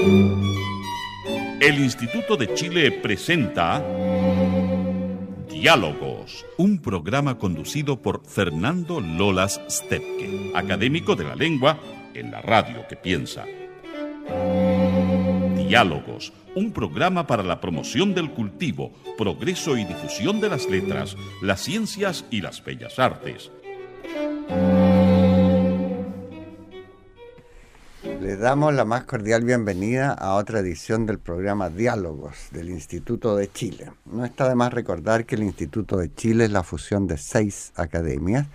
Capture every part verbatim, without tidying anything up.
El Instituto de Chile presenta Diálogos, un programa conducido por Fernando Lolas Stepke, académico de la lengua en la radio que piensa. Diálogos, un programa para la promoción del cultivo, progreso y difusión de las letras, las ciencias y las bellas artes. Les damos la más cordial bienvenida a otra edición del programa Diálogos del Instituto de Chile. No está de más recordar que el Instituto de Chile es la fusión de seis academias.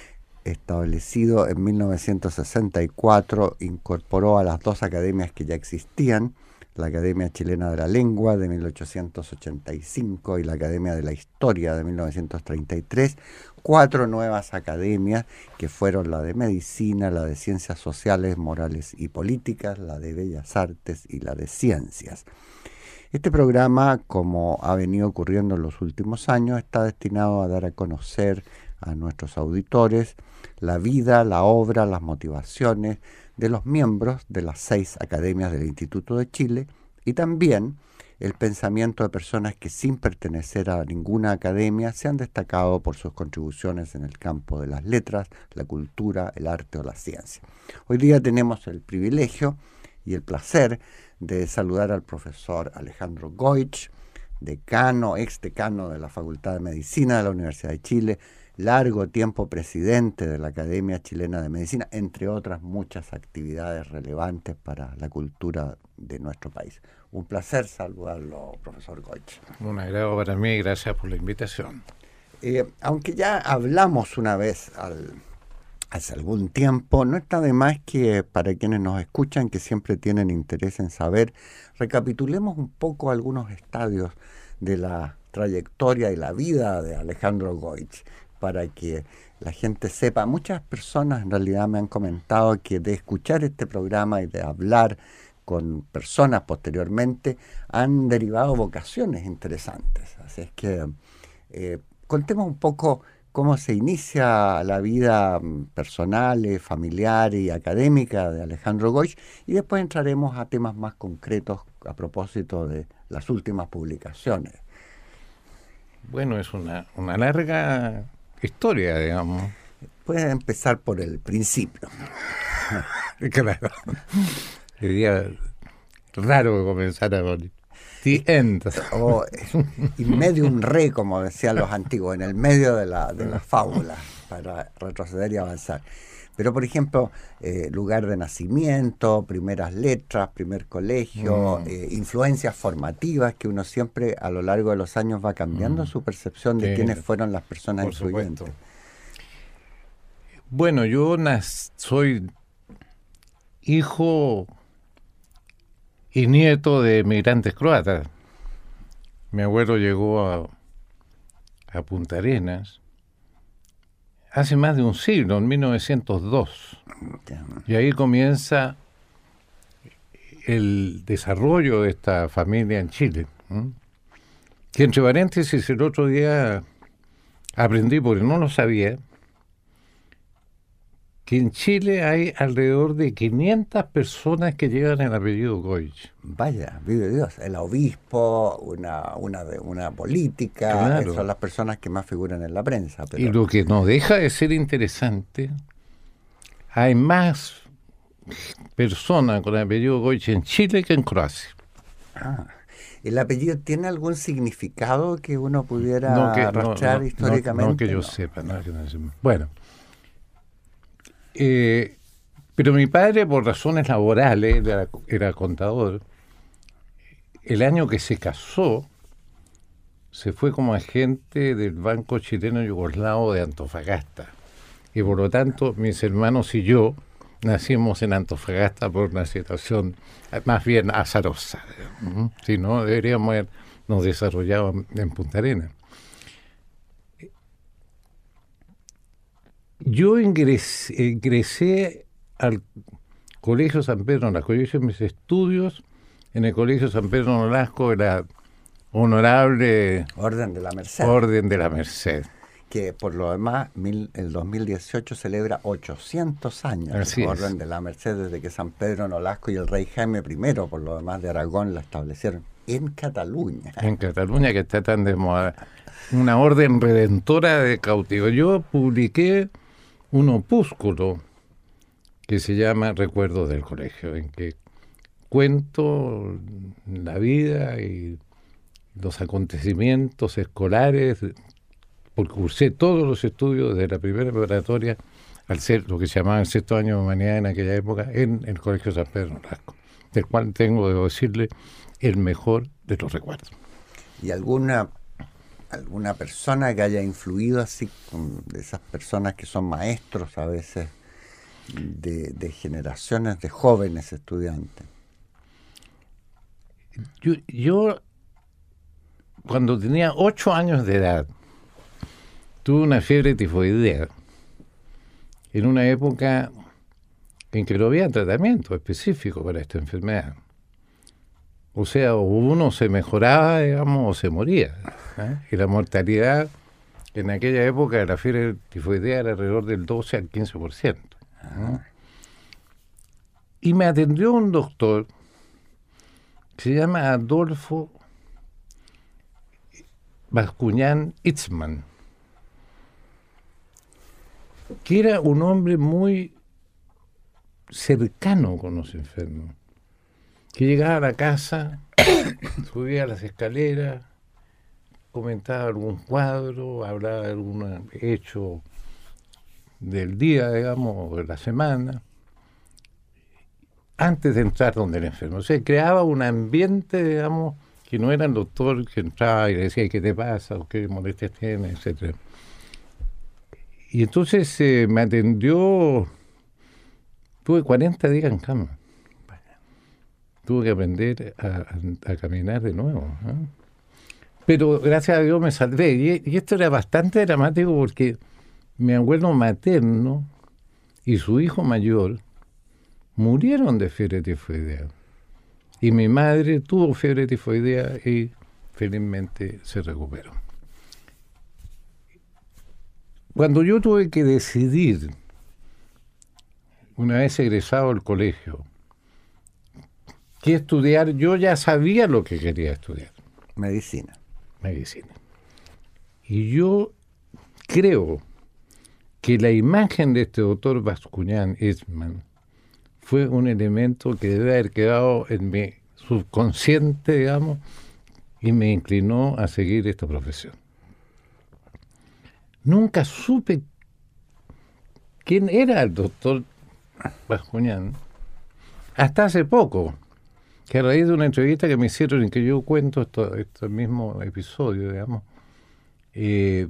Establecido en mil novecientos sesenta y cuatro, incorporó a las dos academias que ya existían, la Academia Chilena de la Lengua de mil ochocientos ochenta y cinco y la Academia de la Historia de mil novecientos treinta y tres, cuatro nuevas academias que fueron la de Medicina, la de Ciencias Sociales, Morales y Políticas, la de Bellas Artes y la de Ciencias. Este programa, como ha venido ocurriendo en los últimos años, está destinado a dar a conocer a nuestros auditores la vida, la obra, las motivaciones de los miembros de las seis academias del Instituto de Chile y también el pensamiento de personas que sin pertenecer a ninguna academia se han destacado por sus contribuciones en el campo de las letras, la cultura, el arte o la ciencia. Hoy día tenemos el privilegio y el placer de saludar al profesor Alejandro Goich, decano, ex decano de la Facultad de Medicina de la Universidad de Chile, largo tiempo presidente de la Academia Chilena de Medicina, entre otras muchas actividades relevantes para la cultura de nuestro país. Un placer saludarlo, profesor Goich. Un agrado para mí, gracias por la invitación. Eh, aunque ya hablamos una vez al, hace algún tiempo, no está de más que para quienes nos escuchan, que siempre tienen interés en saber, recapitulemos un poco algunos estadios de la trayectoria y la vida de Alejandro Goich, para que la gente sepa. Muchas personas en realidad me han comentado que de escuchar este programa y de hablar con personas posteriormente han derivado vocaciones interesantes. Así es que eh, contemos un poco cómo se inicia la vida personal, familiar y académica de Alejandro Goich y después entraremos a temas más concretos a propósito de las últimas publicaciones. Bueno, es una, una larga historia, digamos. Puedes empezar por el principio. Claro. Sería raro que comenzara por the end. O in medium re, como decían los antiguos, en el medio de la, de la fábula, para retroceder y avanzar. Pero, por ejemplo, eh, lugar de nacimiento, primeras letras, primer colegio, mm. eh, influencias formativas, que uno siempre a lo largo de los años va cambiando mm. su percepción de sí, quiénes fueron las personas influyentes. Bueno, yo nas- soy hijo y nieto de emigrantes croatas. Mi abuelo llegó a, a Punta Arenas hace más de un siglo, en mil novecientos dos. Y ahí comienza el desarrollo de esta familia en Chile. ¿Mm? Que entre paréntesis, el otro día aprendí, porque no lo sabía, que en Chile hay alrededor de quinientas personas que llevan el apellido Goich. Vaya, vive Dios, el obispo, una una de una política, claro. Son las personas que más figuran en la prensa. Pero... Y lo que no deja de ser interesante, hay más personas con el apellido Goich en Chile que en Croacia. Ah, ¿el apellido tiene algún significado que uno pudiera no que, arrastrar no, no, históricamente? No, no que yo no. sepa. No, que no sepa. Bueno. Eh, pero mi padre, por razones laborales, era, era contador. El año que se casó, se fue como agente del Banco Chileno Yugoslavo de Antofagasta. Y por lo tanto, mis hermanos y yo nacimos en Antofagasta por una situación más bien azarosa. Uh-huh. Si no, deberíamos habernos desarrollado en Punta Arenas. Yo ingresé, ingresé al Colegio San Pedro Nolasco. Yo hice mis estudios en el Colegio San Pedro Nolasco, la honorable Orden de la Merced. Orden de la Merced. que por lo demás mil, el dos mil dieciocho celebra ochocientos años Así de es. Orden de la Merced, desde que San Pedro Nolasco y el rey Jaime primero, por lo demás de Aragón, la establecieron en Cataluña. En Cataluña, que está tan de moda. Una orden redentora de cautivos. Yo publiqué un opúsculo que se llama Recuerdos del Colegio, en que cuento la vida y los acontecimientos escolares, porque cursé todos los estudios desde la primera preparatoria al ser lo que se llamaba el sexto año de humanidad en aquella época en el Colegio San Pedro Nolasco, del cual tengo, debo decirle, el mejor de los recuerdos. ¿Y alguna alguna persona que haya influido así, de esas personas que son maestros a veces de, de generaciones de jóvenes estudiantes? Yo, yo, cuando tenía ocho años de edad, tuve una fiebre tifoidea en una época en que no había tratamiento específico para esta enfermedad. O sea, uno se mejoraba, digamos, o se moría, ¿eh? Y la mortalidad en aquella época de la fiebre tifoidea era alrededor del doce al quince por ciento. ¿eh? Y me atendió un doctor que se llama Adolfo Bascuñán Itzman, que era un hombre muy cercano con los enfermos, que llegaba a la casa, subía las escaleras, comentaba algún cuadro, hablaba de algún hecho del día, digamos, o de la semana, antes de entrar donde el enfermo. O sea, creaba un ambiente, digamos, que no era el doctor que entraba y le decía qué te pasa, o qué molestias tienes, etcétera. Y entonces eh, me atendió, tuve cuarenta días en cama. Tuve que aprender a, a, a caminar de nuevo. ¿eh? Pero gracias a Dios me salvé. Y, y esto era bastante dramático porque mi abuelo materno y su hijo mayor murieron de fiebre tifoidea. Y mi madre tuvo fiebre tifoidea y felizmente se recuperó. Cuando yo tuve que decidir, una vez egresado del colegio, qué estudiar, yo ya sabía lo que quería estudiar. Medicina. Medicina. Y yo creo que la imagen de este doctor Bascuñán Itzman fue un elemento que debe haber quedado en mi subconsciente, digamos, y me inclinó a seguir esta profesión. Nunca supe quién era el doctor Bascuñán hasta hace poco, que a raíz de una entrevista que me hicieron en que yo cuento esto, este mismo episodio, digamos, eh,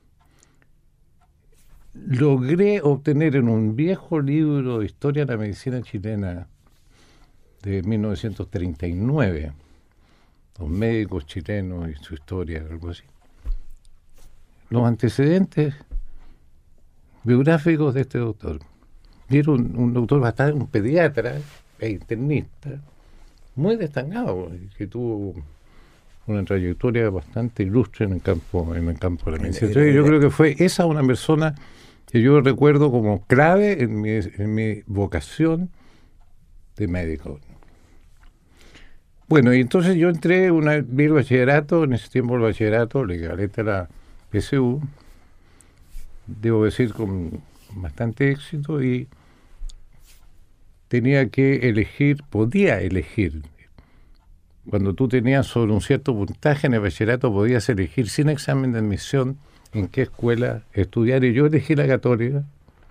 logré obtener en un viejo libro de historia de la medicina chilena de mil novecientos treinta y nueve, los médicos chilenos y su historia, algo así, los antecedentes biográficos de este doctor. Y era un, un doctor bastante, un pediatra e internista, muy destacado, que tuvo una trayectoria bastante ilustre en el campo, en el campo de la medicina. Entonces, yo creo que fue esa una persona que yo recuerdo como clave en mi, en mi vocación de médico. Bueno, y entonces yo entré, una, vi el bachillerato, en ese tiempo el bachillerato, el equivalente a la P S U, debo decir con bastante éxito, y tenía que elegir, podía elegir. Cuando tú tenías sobre un cierto puntaje en el bachillerato, podías elegir sin examen de admisión en qué escuela estudiar. Y yo elegí la Católica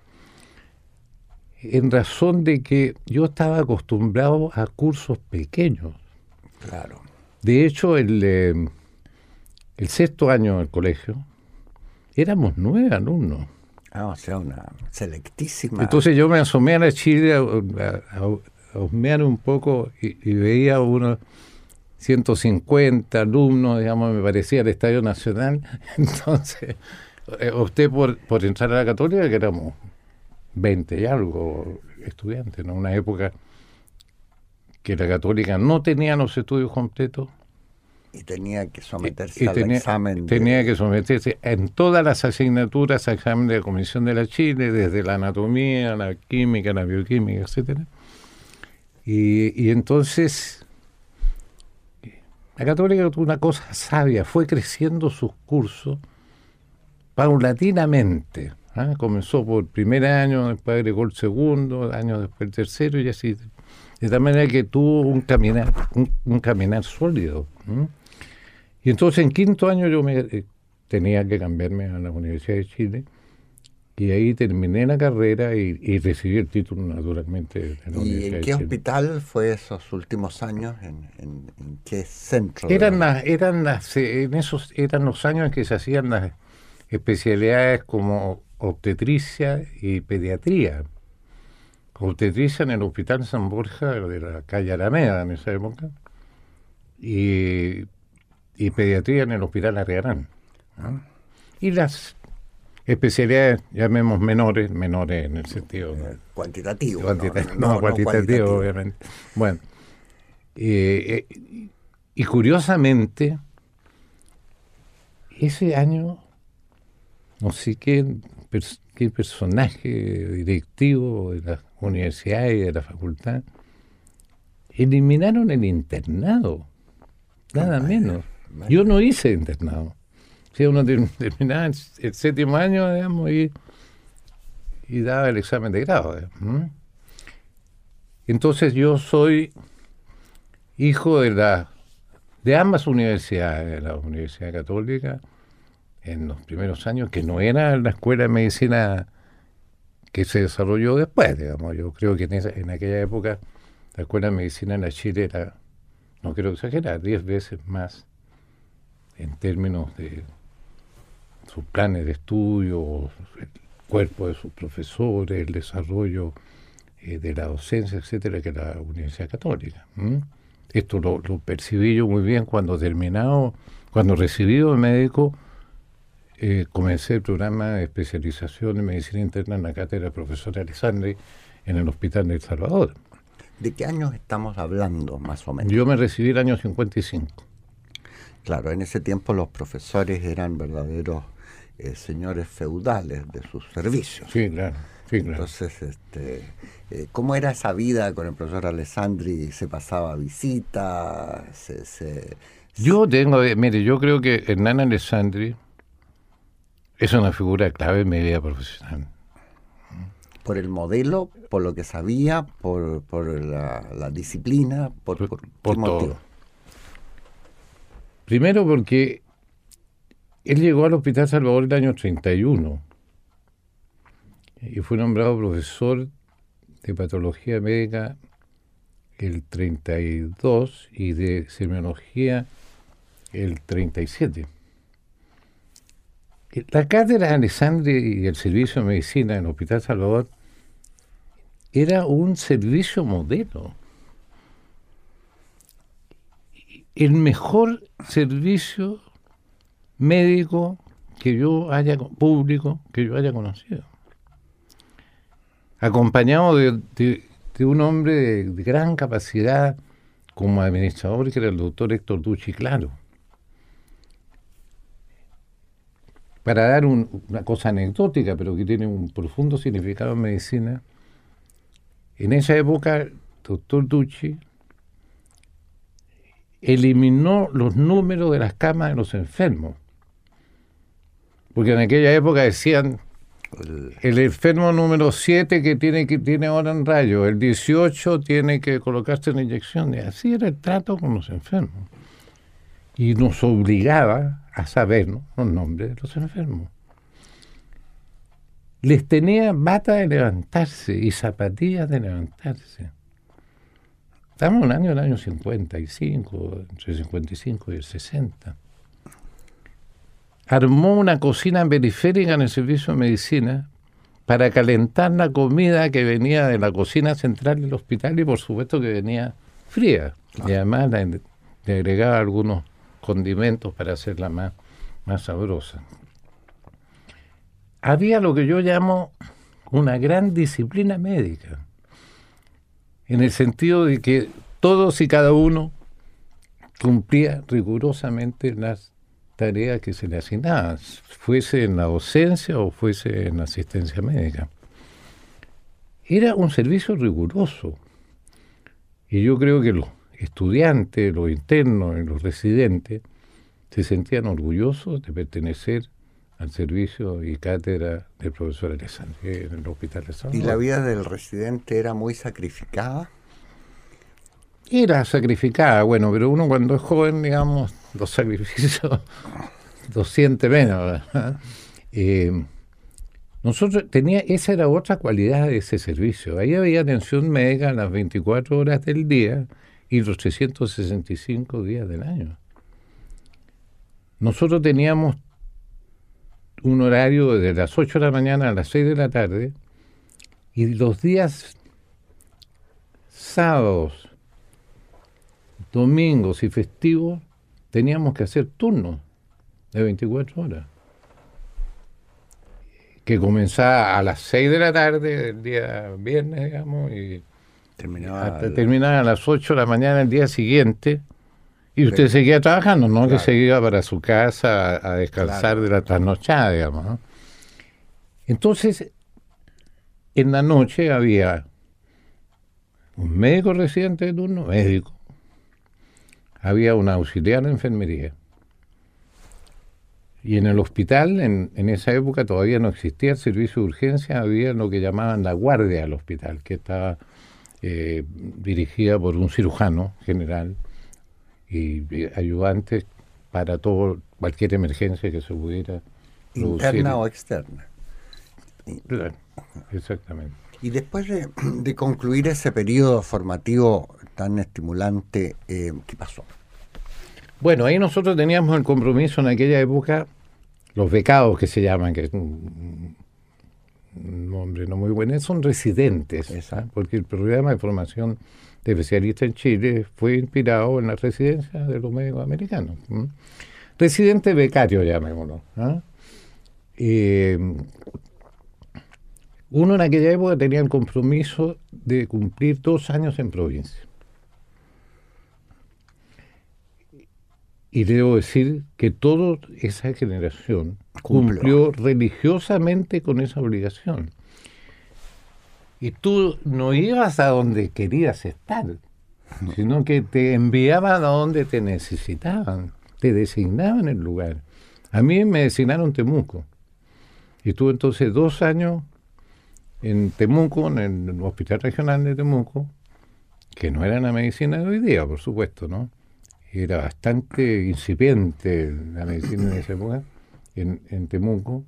en razón de que yo estaba acostumbrado a cursos pequeños. Claro. De hecho, el, eh, el sexto año del colegio, éramos nueve alumnos. Ah, o sea, una selectísima. Entonces yo me asomé a la Chile a, a, a husmear un poco y, y veía unos ciento cincuenta alumnos, digamos, me parecía el Estadio Nacional. Entonces, eh, opté por, por entrar a la Católica, que éramos veinte y algo estudiantes, ¿no? Una época que la Católica no tenía los estudios completos. Y tenía que someterse y al tenía, examen. De... Tenía que someterse en todas las asignaturas a examen de la Comisión de la Chile, desde la anatomía, la química, la bioquímica, etcétera. Y, y entonces, la Católica tuvo una cosa sabia, fue creciendo sus cursos paulatinamente. ¿eh? Comenzó por el primer año, después agregó el segundo, año después el tercero, y así. De tal manera que tuvo un caminar, un, un caminar sólido. ¿eh? Y entonces en quinto año yo me eh, tenía que cambiarme a la Universidad de Chile, y ahí terminé la carrera y, y recibí el título naturalmente de la Universidad de Chile. ¿Y en qué hospital fue esos últimos años? ¿En, en, en qué centro? Eran las, eran las, en esos eran los años en que se hacían las especialidades como obstetricia y pediatría. Obstetricia en el Hospital San Borja de la calle Alameda en esa época, y, y pediatría en el Hospital Arriarán. ¿no? Y las especialidades, llamemos menores, menores en el sentido eh, cuantitativo. Cuantita- no, no, no, cuantitativo, no cualitativo. obviamente. Bueno, eh, eh, y curiosamente, ese año, no sé qué, pers- qué personaje directivo de la universidad y de la facultad, eliminaron el internado, nada Vaya, menos. vaya. Yo no hice internado. O sea, uno ter- terminaba el, el séptimo año, digamos, y, y daba el examen de grado. digamos. Entonces yo soy hijo de la de ambas universidades, de la Universidad Católica, en los primeros años, que no era la escuela de medicina que se desarrolló después, digamos. Yo creo que en, esa, en aquella época la escuela de medicina en la Chile era, no quiero exagerar, diez veces más en términos de sus planes de estudio, el cuerpo de sus profesores, el desarrollo eh, de la docencia, etcétera, que la Universidad Católica. ¿m? Esto lo, lo percibí yo muy bien cuando terminado, cuando recibido de médico, eh, comencé el programa de especialización en medicina interna en la cátedra profesora Alessandri en el Hospital de El Salvador. ¿De qué años estamos hablando, más o menos? Yo me recibí el año cincuenta y cinco. Claro, en ese tiempo los profesores eran verdaderos eh, señores feudales de sus servicios. Sí, claro. Sí, claro. Entonces, este, eh, ¿cómo era esa vida con el profesor Alessandri? ¿Se pasaba visita? Se, se, Yo tengo, eh, mire, yo creo que Hernán Alessandri es una figura clave en mi vida profesional. ¿Por el modelo, por lo que sabía, por, por la, la disciplina, por, por, Por, qué por motivo? todo. Primero porque él llegó al Hospital Salvador el año treinta y uno y fue nombrado profesor de patología médica el treinta y dos y de semiología el treinta y siete. La cátedra de Alessandri y el servicio de medicina en el Hospital Salvador era un servicio modelo. El mejor servicio médico que yo haya, público, que yo haya conocido. Acompañado de, de, de un hombre de, de gran capacidad como administrador, que era el doctor Héctor Ducci Claro. Para dar un, una cosa anecdótica, pero que tiene un profundo significado en medicina, en esa época, el doctor Ducci eliminó los números de las camas de los enfermos. Porque en aquella época decían, el enfermo número siete que tiene que tiene ahora en rayo, el dieciocho tiene que colocarse una inyección. Y así era el trato con los enfermos. Y nos obligaba a saber, ¿no?, los nombres de los enfermos. Les tenía bata de levantarse y zapatillas de levantarse. Estamos en el año, el año cincuenta y cinco, entre el cincuenta y cinco y el sesenta. Armó una cocina periférica en el servicio de medicina para calentar la comida que venía de la cocina central del hospital y por supuesto que venía fría. Y además la, le agregaba algunos condimentos para hacerla más, más sabrosa. Había lo que yo llamo una gran disciplina médica, en el sentido de que todos y cada uno cumplía rigurosamente las tareas que se le asignaban, fuese en la docencia o fuese en la asistencia médica. Era un servicio riguroso. Y yo creo que los estudiantes, los internos y los residentes se sentían orgullosos de pertenecer al servicio y cátedra del profesor Alessandri en el Hospital de San ¿Y Juan. la vida del residente era muy sacrificada? Era sacrificada, bueno, pero uno cuando es joven, digamos, los sacrificios los siente menos, ¿verdad? Eh, nosotros tenía, esa era otra cualidad de ese servicio. Ahí había atención médica las veinticuatro horas del día y los trescientos sesenta y cinco días del año. Nosotros teníamos un horario desde las ocho de la mañana a las seis de la tarde y los días sábados, domingos y festivos teníamos que hacer turnos de veinticuatro horas. Que comenzaba a las seis de la tarde el día viernes, digamos, y Terminaba, hasta el- terminaba a las ocho de la mañana el día siguiente, y usted Pero- seguía trabajando, ¿no? Claro. Que se iba para su casa a, a descansar Claro. de la trasnochada, digamos, ¿no? Entonces, en la noche había un médico residente de turno, médico, había un auxiliar de enfermería. Y en el hospital, en, en esa época todavía no existía el servicio de urgencia, había lo que llamaban la guardia del hospital, que estaba eh, dirigida por un cirujano general y, y ayudantes para todo, cualquier emergencia que se pudiera producir. ¿interna o externa? Claro, exactamente. Y después de, de concluir ese periodo formativo tan estimulante, eh, ¿qué pasó? Bueno, ahí nosotros teníamos el compromiso en aquella época, los becados que se llaman, que es un, un nombre no muy bueno, son residentes, Exacto. ¿eh? Porque el programa de formación de especialistas en Chile fue inspirado en la residencia de los médicos americanos. ¿m? Residente becario, llamémoslo. ¿eh? Eh, uno en aquella época tenía el compromiso de cumplir dos años en provincia. Y debo decir que toda esa generación Cumplió. cumplió religiosamente con esa obligación. Y tú no ibas a donde querías estar, sino que te enviaban a donde te necesitaban, te designaban el lugar. A mí me designaron Temuco. Y estuve entonces dos años en Temuco, en el Hospital Regional de Temuco, que no era la medicina de hoy día, por supuesto, ¿no? Era bastante incipiente la medicina en esa época, en, en Temuco.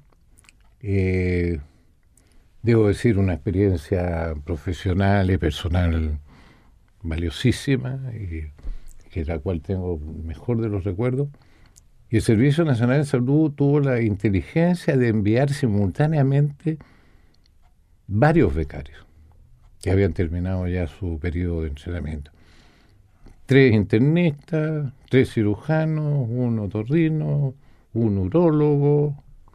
Eh, debo decir, una experiencia profesional y personal valiosísima, y que la cual tengo mejor de los recuerdos. Y el Servicio Nacional de Salud tuvo la inteligencia de enviar simultáneamente varios becarios que habían terminado ya su periodo de entrenamiento. Tres internistas, tres cirujanos, un otorrino, un urólogo,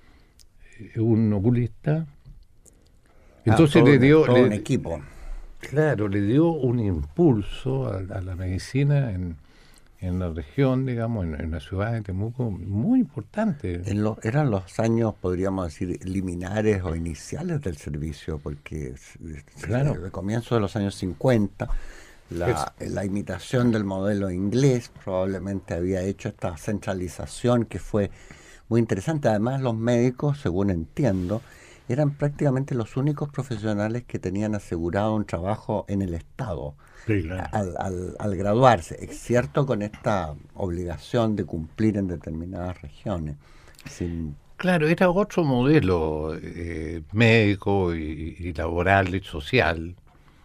un oculista. Entonces Ah, todo le un- dio, todo le- un equipo. claro, le dio un impulso a, a la medicina en, en la región, digamos, en, en la ciudad de Temuco, muy importante. En lo- eran los años, podríamos decir, liminares o iniciales del servicio, porque s- s- Claro. el comienzo de los años cincuenta, la, la imitación del modelo inglés probablemente había hecho esta centralización que fue muy interesante. Además, los médicos, según entiendo, eran prácticamente los únicos profesionales que tenían asegurado un trabajo en el Estado. Sí, claro. Al, al, al graduarse, es cierto, con esta obligación de cumplir en determinadas regiones. Sin, Claro, era otro modelo eh, médico y, y laboral y social.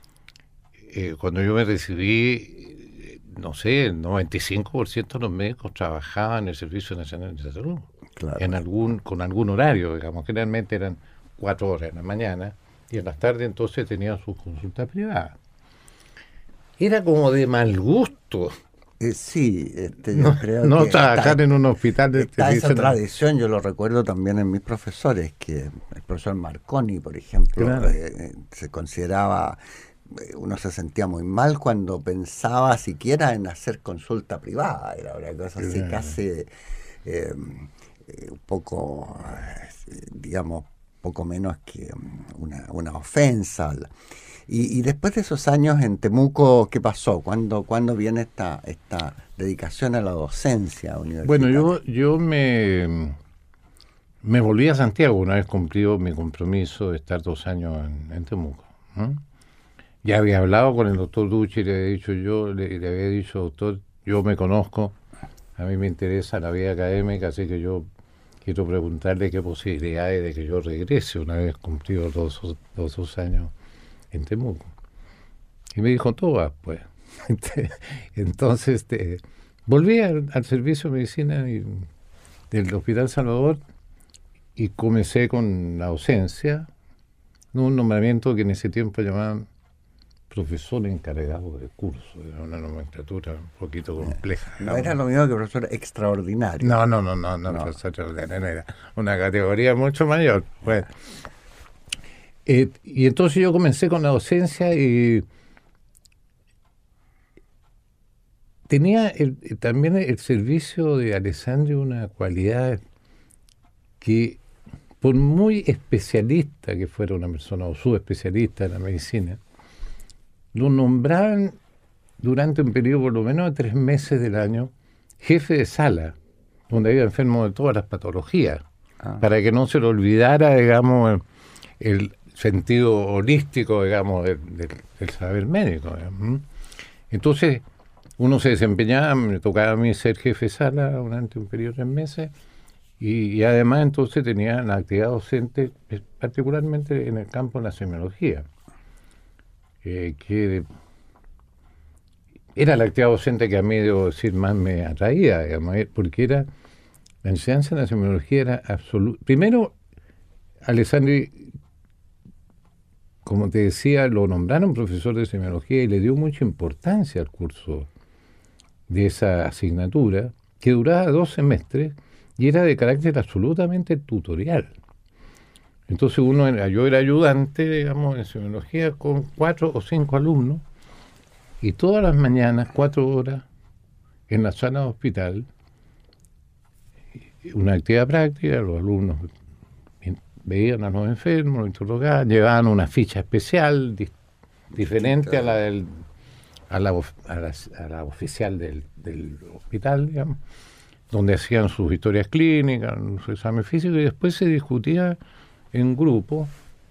Eh, cuando yo me recibí, eh, no sé, el noventa y cinco por ciento de los médicos trabajaban en el Servicio Nacional de Salud, claro. en algún, con algún horario, digamos, generalmente eran cuatro horas en la mañana, y en las tardes entonces tenían sus consultas privadas. Era como de mal gusto Eh, sí, este, yo no, creo no que trabajar está, en un hospital de está esa servicio. tradición, yo lo recuerdo también en mis profesores, que el profesor Marconi, por ejemplo, Claro. eh, se consideraba uno se sentía muy mal cuando pensaba siquiera en hacer consulta privada, era una cosa así casi eh, eh, un poco, eh, digamos, poco menos que una, una ofensa. Y, y después de esos años en Temuco, ¿qué pasó? ¿Cuándo, ¿cuándo viene esta, esta dedicación a la docencia universitaria? Bueno, yo, yo me, me volví a Santiago una vez cumplido mi compromiso de estar dos años en, en Temuco. ¿eh? Ya había hablado con el doctor Ducci, le había dicho yo, le, le había dicho, doctor, yo me conozco, a mí me interesa la vida académica, así que yo quiero preguntarle qué posibilidades de que yo regrese una vez cumplido dos, dos, dos años en Temuco. Y me dijo, todas, pues. Entonces, este, volví al, al servicio de medicina y, del Hospital Salvador y comencé con la docencia, un nombramiento que en ese tiempo llamaban profesor encargado de curso, era una nomenclatura un poquito compleja. No, no era lo mismo que profesor extraordinario. No, no, no, no, no, no. Profesor extraordinario, era una categoría mucho mayor. Bueno, eh, y entonces yo comencé con la docencia y tenía el, también el servicio de Alessandri una cualidad que, por muy especialista que fuera una persona o subespecialista en la medicina, lo nombraban durante un periodo por lo menos de tres meses del año jefe de sala, donde había enfermos de todas las patologías, ah. para que no se le olvidara, digamos, el, el sentido holístico, digamos, del, del, del saber médico. Digamos. Entonces, uno se desempeñaba, me tocaba a mí ser jefe de sala durante un periodo de tres meses, y, y además entonces tenía la actividad docente, particularmente en el campo de la semiología. Eh, que era la actividad docente que a mí, debo decir, más me atraía, digamos, porque era la enseñanza de la semiología era absoluta. Primero, Alessandri, como te decía, lo nombraron profesor de semiología y le dio mucha importancia al curso de esa asignatura, que duraba dos semestres y era de carácter absolutamente tutorial. Entonces uno era, yo era ayudante, digamos, en semiología con cuatro o cinco alumnos y todas las mañanas, cuatro horas, en la sala de hospital, una actividad práctica, los alumnos veían a los enfermos, los interrogaban, llevaban una ficha especial, di, diferente a la del a la, a la, a la oficial del, del hospital, digamos, donde hacían sus historias clínicas, sus exámenes físicos y después se discutía en grupo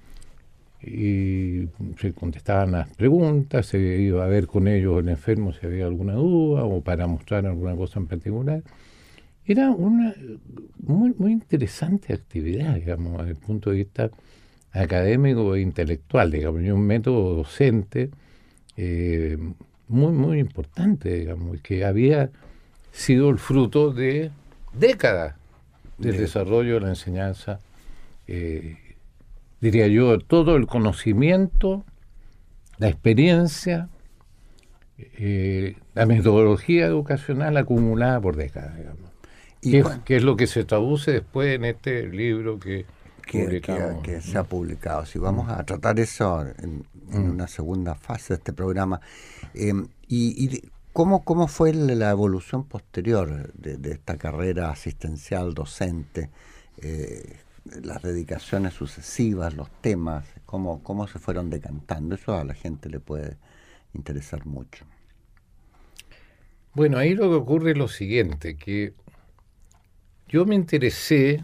y se contestaban las preguntas, se iba a ver con ellos el enfermo si había alguna duda o para mostrar alguna cosa en particular. Era una muy, muy interesante actividad, digamos, desde el punto de vista académico e intelectual, digamos, y un método docente eh, muy, muy importante, digamos, que había sido el fruto de décadas del Bien. desarrollo de la enseñanza. Eh, diría yo, todo el conocimiento, la experiencia, eh, la metodología educacional acumulada por décadas, digamos. Y que, bueno, que es lo que se traduce después en este libro que, que, publicamos. que, que se ha publicado. Si vamos a tratar eso en, en mm. una segunda fase de este programa. Eh, y, y ¿cómo, ¿Cómo fue la evolución posterior de, de esta carrera asistencial docente? Eh, las dedicaciones sucesivas, los temas, cómo, cómo se fueron decantando. Eso a la gente le puede interesar mucho. Bueno, ahí lo que ocurre es lo siguiente, que yo me interesé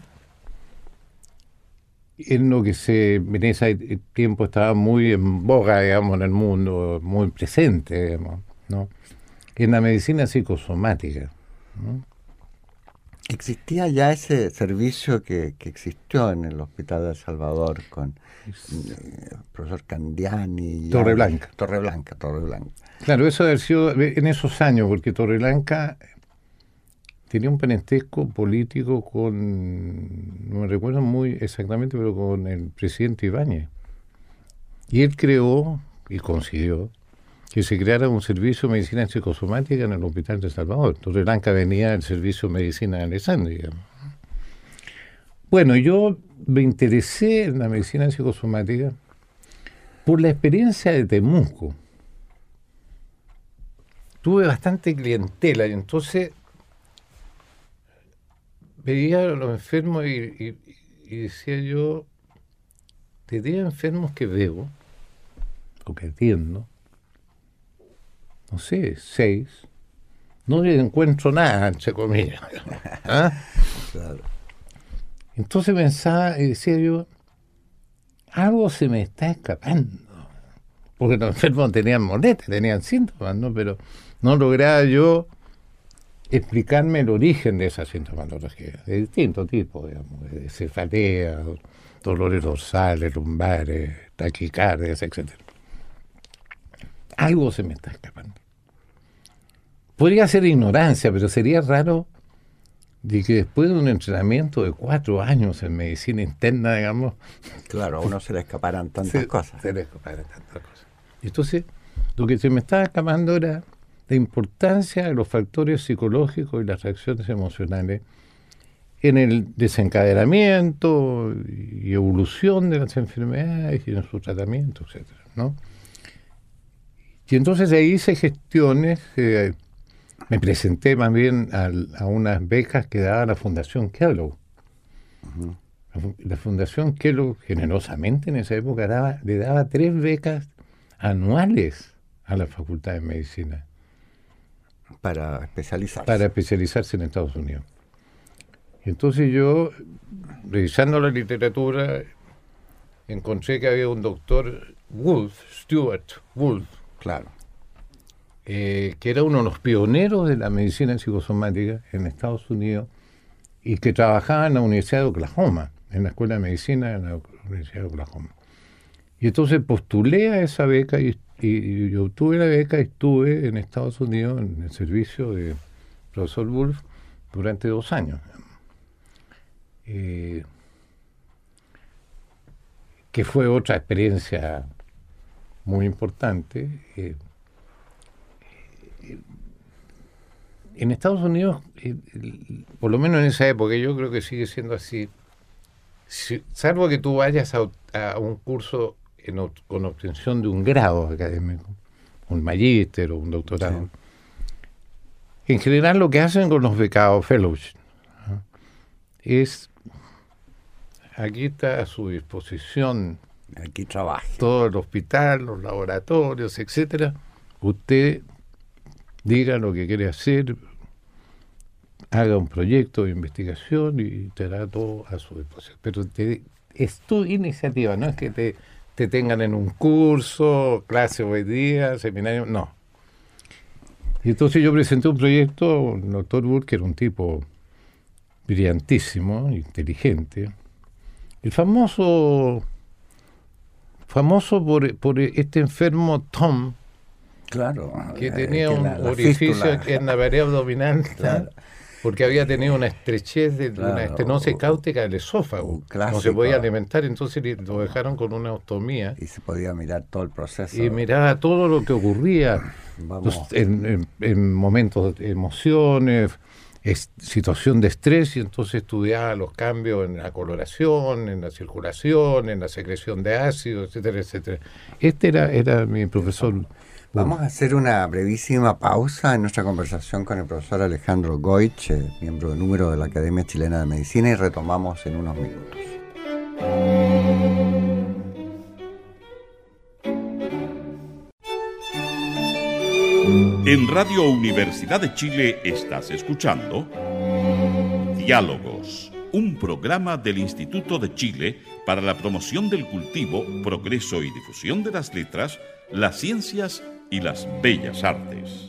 en lo que se en ese tiempo estaba muy en boga, digamos, en el mundo, muy presente, digamos, ¿no? En la medicina psicosomática, ¿no? ¿Existía ya ese servicio que, que existió en el Hospital de El Salvador con eh, el profesor Candiani? Torreblanca. Torreblanca, Torreblanca. Claro, eso debe haber sido en esos años, porque Torreblanca tenía un parentesco político con, no me recuerdo muy exactamente, pero con el presidente Ibáñez. Y él creó, y consiguió, que se creara un servicio de medicina psicosomática en el Hospital de El Salvador. Torreblanca venía del servicio de medicina de Alessandri, digamos. Bueno, yo me interesé en la medicina psicosomática por la experiencia de Temuco, tuve bastante clientela y entonces veía a los enfermos y, y, y decía yo, de diez enfermos que veo, o que atiendo, no sé, seis, no le encuentro nada, entre comillas. ¿Ah? Claro. Entonces pensaba y decía yo, algo se me está escapando. Porque los enfermos tenían molestias, tenían síntomas, ¿no? Pero no lograba yo explicarme el origen de esa sintomatología, de distintos tipos, digamos, de cefalea, dolores dorsales, lumbares, taquicardias, etcétera. Algo se me está escapando. Podría ser ignorancia, pero sería raro de que después de un entrenamiento de cuatro años en medicina interna, digamos... Claro, a uno se le escaparan tantas se, cosas. Se le escaparan tantas cosas. Entonces, lo que se me estaba escapando era la importancia de los factores psicológicos y las reacciones emocionales en el desencadenamiento y evolución de las enfermedades y en su tratamiento, etcétera, ¿no? Y entonces ahí hice gestiones, eh, me presenté más bien a, a unas becas que daba la Fundación Kellogg. Uh-huh. La, la Fundación Kellogg, generosamente en esa época, daba, le daba tres becas anuales a la Facultad de Medicina. Para especializarse. Para especializarse en Estados Unidos. Entonces yo, revisando la literatura, encontré que había un doctor Wolf, Stuart Wolf, claro, eh, que era uno de los pioneros de la medicina psicosomática en Estados Unidos y que trabajaba en la Universidad de Oklahoma, en la Escuela de Medicina en la Universidad de Oklahoma. Y entonces postulé a esa beca y, y, y obtuve la beca y estuve en Estados Unidos en el servicio de profesor Wolf durante dos años. Eh, que fue otra experiencia muy importante. Eh, eh, en Estados Unidos, eh, por lo menos en esa época, yo creo que sigue siendo así, si, salvo que tú vayas a, a un curso en, con obtención de un grado académico, un magíster o un doctorado. Sí. En general lo que hacen con los becados fellows, ¿no?, es, aquí está a su disposición, aquí trabaja todo el hospital, los laboratorios, etcétera. Usted diga lo que quiere hacer, haga un proyecto de investigación y te dará todo a su disposición. Pero te, es tu iniciativa, no es que te, te tengan en un curso, clase hoy día, seminario, no. Y entonces yo presenté un proyecto, el doctor Burke, que era un tipo brillantísimo, inteligente, el famoso, famoso por, por este enfermo Tom, claro, que eh, tenía que un la, la orificio fístula. en la pared abdominal, claro. porque había tenido una estrechez de Claro, una estenosis cáutica del esófago, no se podía alimentar, entonces lo dejaron con una ostomía. Y se podía mirar todo el proceso. Y miraba todo lo que ocurría los, en, en, en momentos de emociones, es, situación de estrés, y entonces estudiaba los cambios en la coloración, en la circulación, en la secreción de ácido, etcétera, etcétera. Este era, era mi profesor. Vamos a hacer una brevísima pausa en nuestra conversación con el profesor Alejandro Goich, eh, miembro de número de la Academia Chilena de Medicina, y retomamos en unos minutos. En Radio Universidad de Chile estás escuchando Diálogos, un programa del Instituto de Chile para la promoción del cultivo, progreso y difusión de las letras, las ciencias y las bellas artes.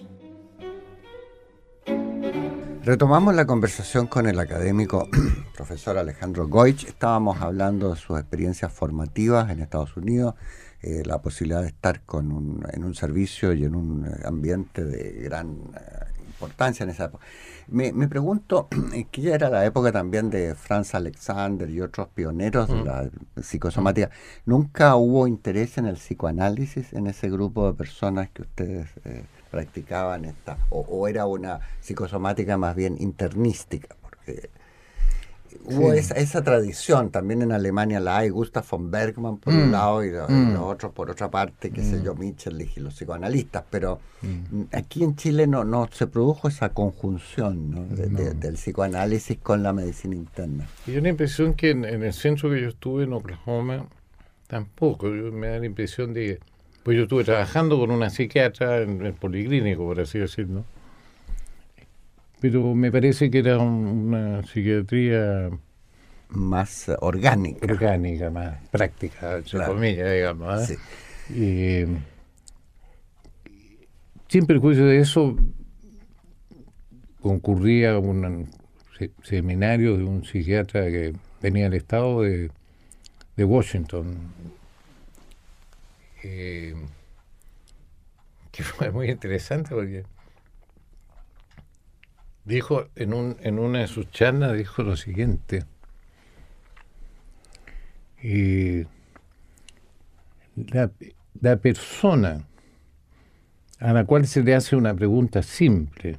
Retomamos la conversación con el académico profesor Alejandro Goich. Estábamos hablando de sus experiencias formativas en Estados Unidos, eh, la posibilidad de estar con un, en un servicio y en un ambiente de gran eh, importancia en esa época. Me, me pregunto, que ya era la época también de Franz Alexander y otros pioneros de la psicosomática. ¿Nunca hubo interés en el psicoanálisis en ese grupo de personas que ustedes eh, practicaban esta, o, o era una psicosomática más bien internística? Porque hubo Sí. esa, esa tradición, también en Alemania la hay, Gustav von Bergman por Mm. un lado y, lo- y Mm. los otros por otra parte, qué sé Mm. yo, Michelich y los psicoanalistas, pero Mm. aquí en Chile no, no se produjo esa conjunción, ¿no? De- No. de- del psicoanálisis con la medicina interna. Y yo la impresión que en, en el centro que yo estuve en Oklahoma, tampoco, yo, me da la impresión de... Pues yo estuve trabajando con una psiquiatra en el policlínico, por así decirlo. Pero me parece que era un- una psiquiatría Más eh, orgánica. orgánica, más práctica, entre Claro. comillas, digamos. ¿eh? Sí. Y, sin perjuicio de eso, concurría a un se- seminario de un psiquiatra que venía del estado de, de Washington, eh, que fue muy interesante porque dijo en, un, en una de sus charlas, dijo lo siguiente: y la, la persona a la cual se le hace una pregunta simple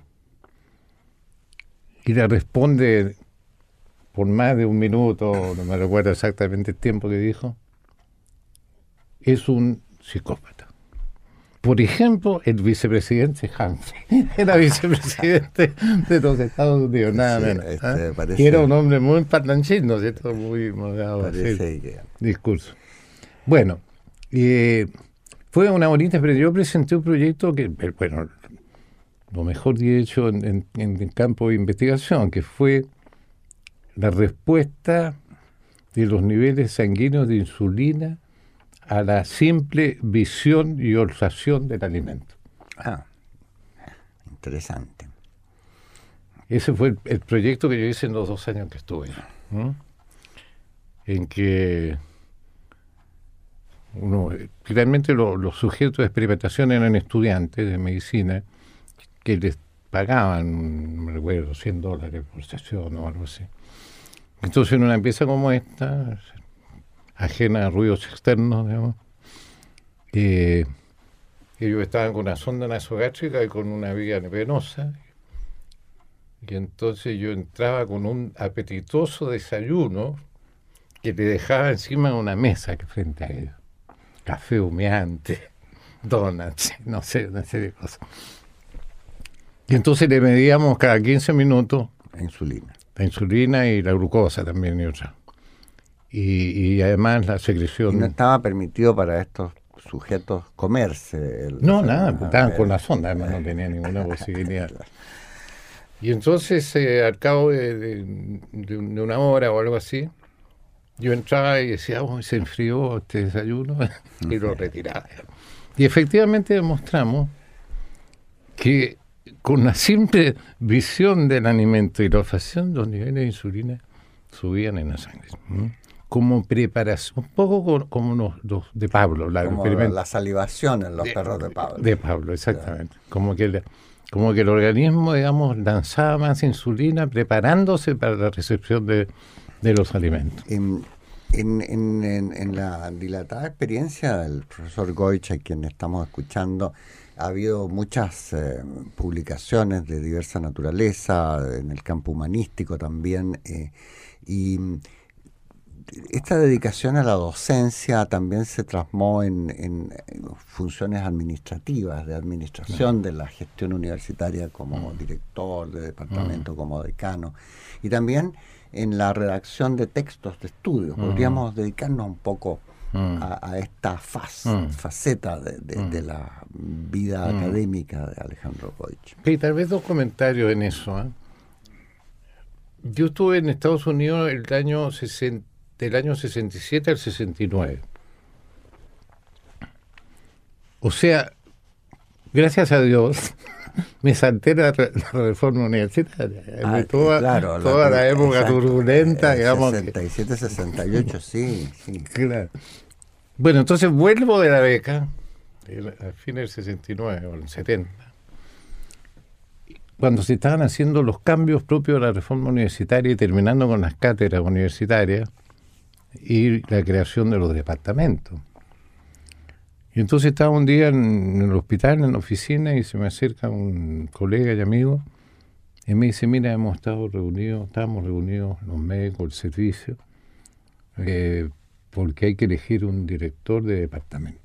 y la responde por más de un minuto, no me recuerdo exactamente el tiempo que dijo, es un psicópata. Por ejemplo, el vicepresidente Humphrey era vicepresidente de los Estados Unidos, nada Sí, menos. este, ¿eh? parece- Y era un hombre muy parlanchín, ¿no es cierto? Muy moderado. Parece que... Discurso. Bueno, eh, fue una bonita, pero yo presenté un proyecto que, eh, bueno, lo mejor que he hecho en, en, en el campo de investigación, que fue la respuesta de los niveles sanguíneos de insulina a la simple visión y olfación del alimento. Ah, interesante. Ese fue el, el proyecto que yo hice en los dos años que estuve, ¿no? En que uno, realmente lo, los sujetos de experimentación eran estudiantes de medicina que les pagaban, no me recuerdo, cien dólares por sesión o algo así. Entonces en una empresa como esta, ajena a ruidos externos, digamos, eh, ellos estaban con una sonda nasogástrica y con una vía venosa, y entonces yo entraba con un apetitoso desayuno que le dejaba encima de una mesa que frente a ellos. Café humeante, donuts, no sé, una serie de cosas. Y entonces le medíamos cada quince minutos Insulina. la insulina y la glucosa también y otra. Y, y además la Y secreción... no estaba permitido para estos sujetos comerse. El, No, o sea, nada, ah, estaban eh, con la sonda, además no tenía ninguna posibilidad. Y entonces, eh, al cabo de, de, de un- de una hora o algo así, yo entraba y decía, oh, se enfrió este desayuno, y lo retiraba. Y efectivamente demostramos que con la simple visión del alimento y la olfacción, los niveles de insulina subían en la sangre. ¿Mm? Como preparación, un poco como, como los, los de Pablo, la, Como experimento- la salivación en los perros de Pablo. de Pablo, exactamente. Como que, el, como que el organismo, digamos, lanzaba más insulina preparándose para la recepción de, de los alimentos. En, en, en, en, en la dilatada experiencia del profesor Goich, a quien estamos escuchando, ha habido muchas eh, publicaciones de diversa naturaleza, en el campo humanístico también, eh, y esta dedicación a la docencia también se plasmó en, en, en funciones administrativas, de administración de la gestión universitaria como director de departamento, como decano, y también en la redacción de textos de estudio. Podríamos dedicarnos un poco a, a esta faz, faceta de, de, de la vida académica de Alejandro Goich. Y tal vez dos comentarios en eso. ¿eh? Yo estuve en Estados Unidos el año sesenta, del año sesenta y siete al sesenta y nueve. O sea, gracias a Dios, me salté la, la reforma universitaria. Ah, toda claro, toda la, la, época exacto, turbulenta, eh, digamos. sesenta y siete, sesenta y ocho, sí, sí. Claro. Bueno, entonces vuelvo de la beca, al fin del sesenta y nueve o el setenta, cuando se estaban haciendo los cambios propios de la reforma universitaria y terminando con las cátedras universitarias y la creación de los departamentos. Y entonces estaba un día en, en el hospital, en la oficina, y se me acerca un colega y amigo Y me dice, mira, hemos estado reunidos, estamos reunidos los médicos, el servicio, eh, porque hay que elegir un director de departamento.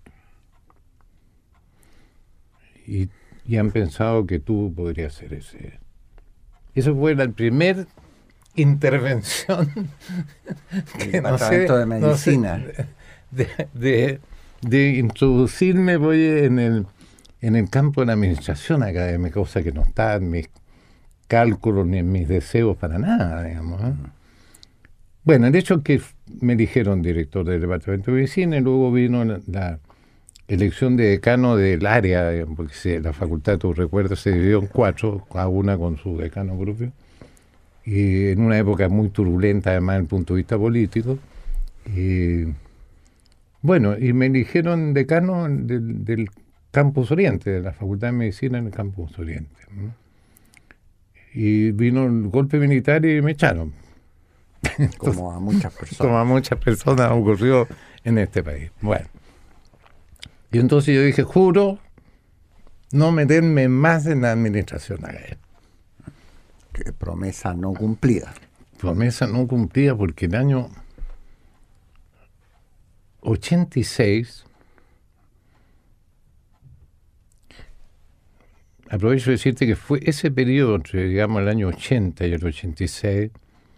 Y, y han pensado que tú podrías ser ese. Eso fue la primera intervención que no sé, de medicina. No sé, de, de, de introducirme voy en el, en el campo de la administración académica, cosa que no está en mis cálculos ni en mis deseos para nada, digamos. ¿eh? Bueno, el hecho es que me eligieron director del departamento de medicina y luego vino la, la elección de decano del área, digamos, porque se, la facultad, tú recuerdas, se dividió en cuatro, cada una con su decano propio, y en una época muy turbulenta, además, desde el punto de vista político. Y, bueno, y me eligieron decano del, del Campus Oriente, de la Facultad de Medicina en el Campus Oriente. ¿no? Y vino el golpe militar y me echaron. Como a muchas personas. Como a muchas personas ocurrió en este país. Bueno. Y entonces yo dije, juro no meterme más en la administración académica. Que promesa no cumplida. Promesa no cumplida porque el año ochenta y seis, aprovecho de decirte que fue ese periodo entre, digamos, el año ochenta y el ochenta y seis,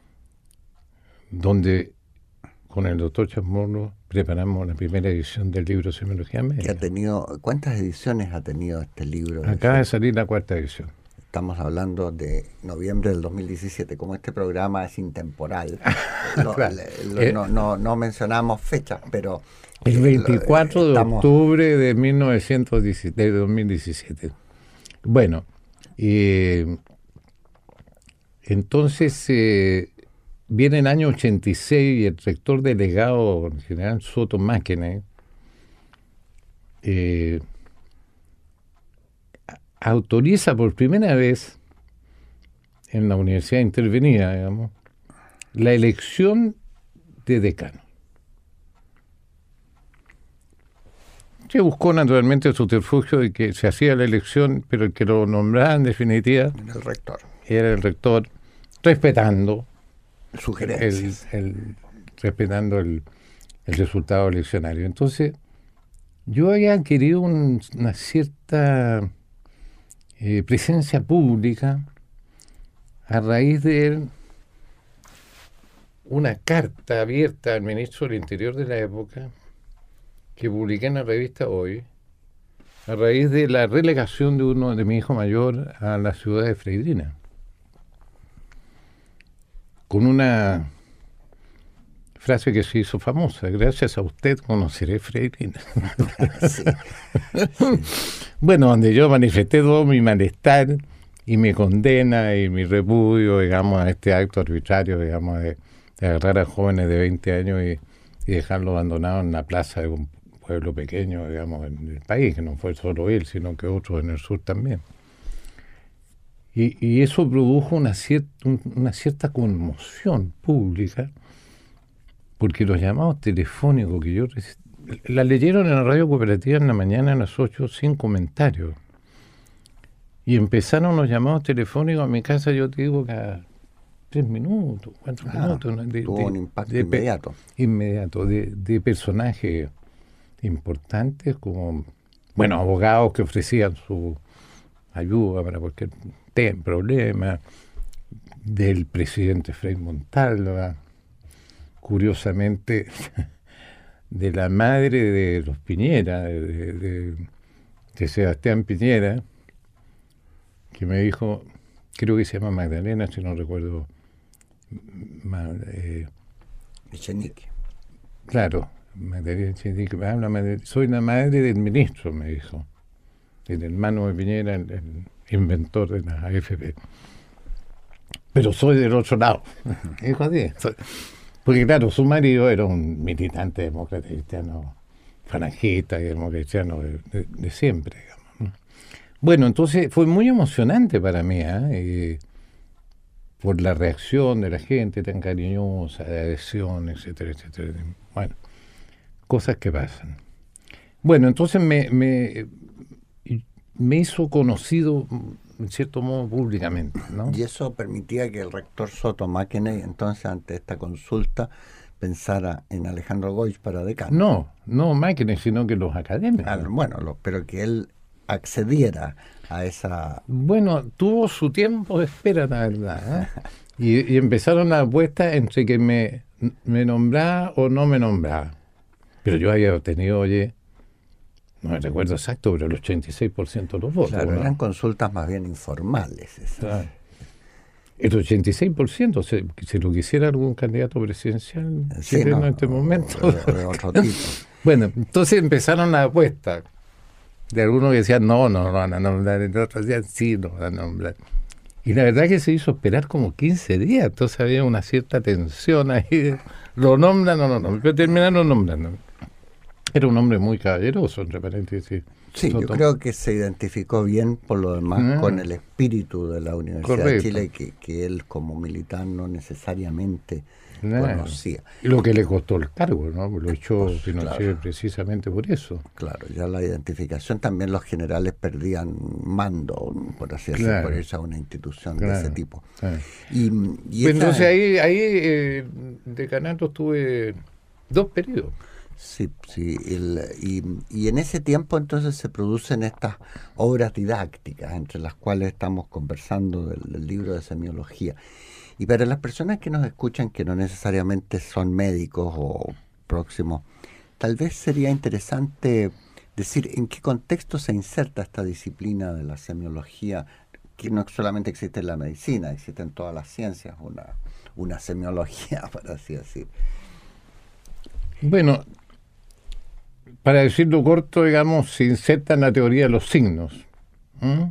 donde con el doctor Chamorro preparamos la primera edición del libro Semiología Médica. Que ha tenido, ¿cuántas ediciones ha tenido este libro? Acaba de salir la cuarta edición. Estamos hablando de noviembre del dos mil diecisiete, como este programa es intemporal. lo, claro. lo, eh, no, no, no mencionamos fechas, pero... El veinticuatro de octubre de, mil novecientos diecisiete, de dos mil diecisiete. Bueno, eh, entonces eh, viene el año ochenta y seis y el rector delegado, el general Soto Máquina, eh, autoriza por primera vez en la universidad intervenida, digamos, la elección de decano. Se buscó naturalmente el subterfugio de que se hacía la elección, pero el que lo nombraba en definitiva el rector. Era el rector, respetando sugerencias, el, el, respetando el, el resultado eleccionario. Entonces, yo había adquirido un, una cierta eh, presencia pública a raíz de una carta abierta al ministro del Interior de la época que publiqué en la revista Hoy, a raíz de la relegación de uno de mi hijo mayor a la ciudad de Freirina, con una frase que se hizo famosa: gracias a usted conoceré Freirina. Sí. Sí. Bueno, donde yo manifesté todo mi malestar y mi condena y mi repudio, digamos, a este acto arbitrario, digamos, de, de agarrar a jóvenes de veinte años y, y dejarlos abandonados en la plaza de un pueblo pequeño, digamos, en el país, que no fue solo él, sino que otros en el sur también. Y, y eso produjo una, cier- un, una cierta conmoción pública, porque los llamados telefónicos que yo reci- la leyeron en la radio cooperativa en la mañana a las ocho sin comentarios. Y empezaron los llamados telefónicos a mi casa, yo te digo, cada tres minutos, cuatro ah, minutos. ¿no? De, tuvo de, un impacto de, inmediato. Inmediato, de, de personajes importantes como, bueno, abogados que ofrecían su ayuda para cualquier tema, problema, del presidente Frei Montalva, curiosamente, de la madre de los Piñera, de, de, de Sebastián Piñera, que me dijo, creo que se llama Magdalena, si no recuerdo, ma, eh, Echenique. Claro, Magdalena Echenique, habla, Magdalena, soy la madre del ministro, me dijo, el hermano de Piñera, el, el inventor de la A F P. Pero soy del otro lado. Dijo así. Porque claro, su marido era un militante demócrata cristiano, falangista y demócrata cristiano de, de, de siempre, digamos, ¿no? Bueno, entonces fue muy emocionante para mí, ¿eh? Por la reacción de la gente tan cariñosa, de adhesión, etcétera, etcétera. Bueno, cosas que pasan. Bueno, entonces me, me, me hizo conocido en cierto modo, públicamente, ¿no? Y eso permitía que el rector Soto Máqueney, entonces, ante esta consulta, pensara en Alejandro Goich para decano. No, no Máqueney, sino que los académicos. Ah, bueno, lo, pero que él accediera a esa... Bueno, tuvo su tiempo de espera, la verdad, ¿eh? y, y empezaron las apuestas entre que me, me nombraba o no me nombraba. Pero yo había obtenido, oye, no me recuerdo exacto, pero el ochenta y seis por ciento de los votos. Claro, ¿no? eran consultas más bien informales esas. Claro. El ochenta y seis por ciento, si, si lo quisiera algún candidato presidencial Sí, chileno no, en este momento. De, de otro tipo. Bueno, entonces empezaron las apuestas. De algunos que decían, no, no, no van a nombrar, de otros decían, sí, no van a nombrar. Y la verdad que se hizo esperar como quince días, entonces había una cierta tensión ahí. Lo nombran o no, no, pero terminaron nombrando. Era un hombre muy caballeroso, entre paréntesis. Sí, yo creo que se identificó bien, por lo demás, ah, con el espíritu de la Universidad Correcto. de Chile, que, que él como militar no necesariamente nah. conocía. Y lo que le costó el cargo, ¿no? Lo echó pues, Pinochet claro. precisamente por eso. Claro, ya la identificación, también los generales perdían mando, por así decirlo, claro. por irse a una institución claro. de ese tipo. Claro. Y, y pues entonces ahí, ahí eh, decanato estuve dos periodos. Sí, sí, el, y, y en ese tiempo entonces se producen estas obras didácticas, entre las cuales estamos conversando del, del libro de semiología. Y para las personas que nos escuchan, que no necesariamente son médicos o próximos, tal vez sería interesante decir en qué contexto se inserta esta disciplina de la semiología, que no solamente existe en la medicina, existe en todas las ciencias, una, una semiología, para así decir. Bueno, para decirlo corto, digamos, se inserta en la teoría de los signos. ¿Mm?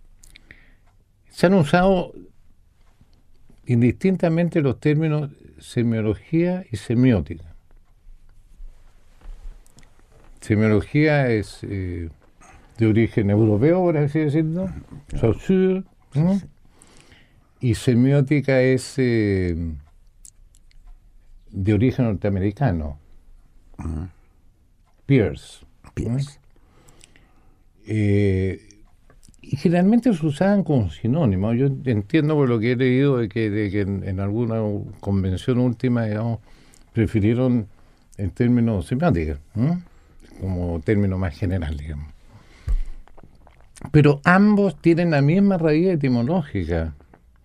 Se han usado indistintamente los términos semiología y semiótica. Semiología es eh, de origen europeo, por así decirlo, Saussure, ¿no? Y semiótica es eh, de origen norteamericano. Uh-huh. Peirce. Peirce. Eh, y generalmente se usaban como sinónimos. Yo entiendo por lo que he leído de que, de que en, en alguna convención última, digamos, prefirieron el término semiótica, ¿eh? como término más general, digamos. Pero ambos tienen la misma raíz etimológica